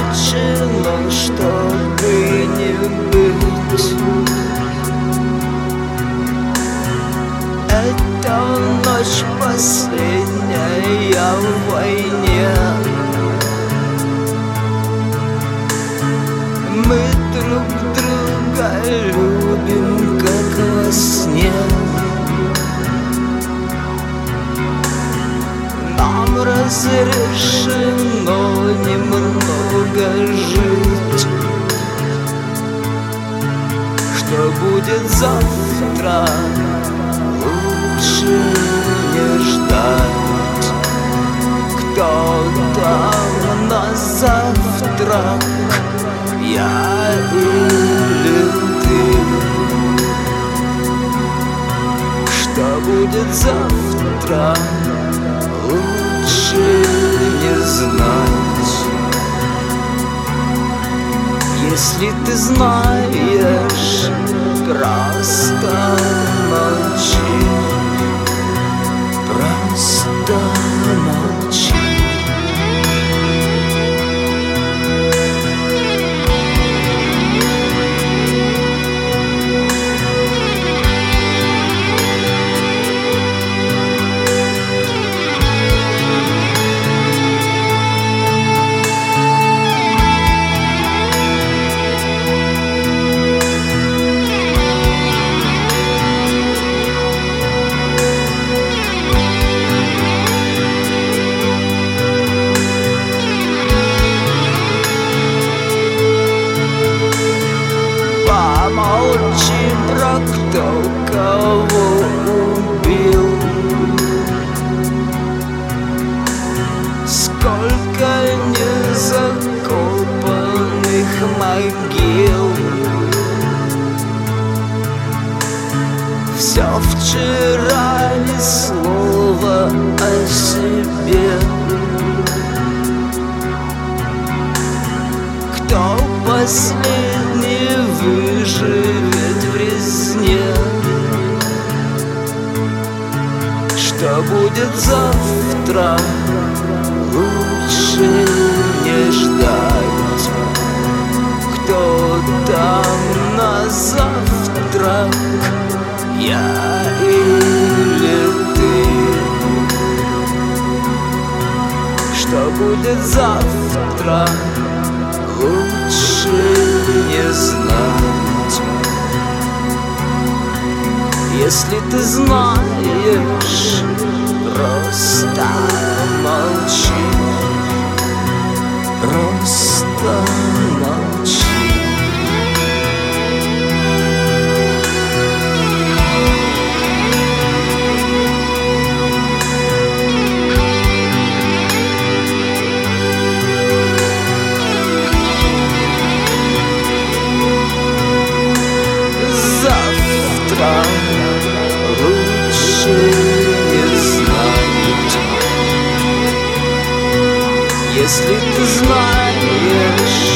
суждено, чтобы не быть. Эта ночь последняя в войне. Мы друг друга любим, как во сне. Нам разрешено немного жить. Что будет завтра, лучше не ждать. Кто там на завтрак, я или ты? Что будет завтра, лучше не знать. Если ты знаешь, просто молчи, просто молчи. Помолчи про кто кого убил. Сколько незакопанных могил. Все вчера ни слова о себе. Кто последний выживет в резне? Что будет завтра, лучше не ждать. Кто там на завтрак, я или ты? Что будет завтра, лучше не знать. Если ты знаешь, просто молчи, просто молчи. Лучше не знать. Если ты знаешь,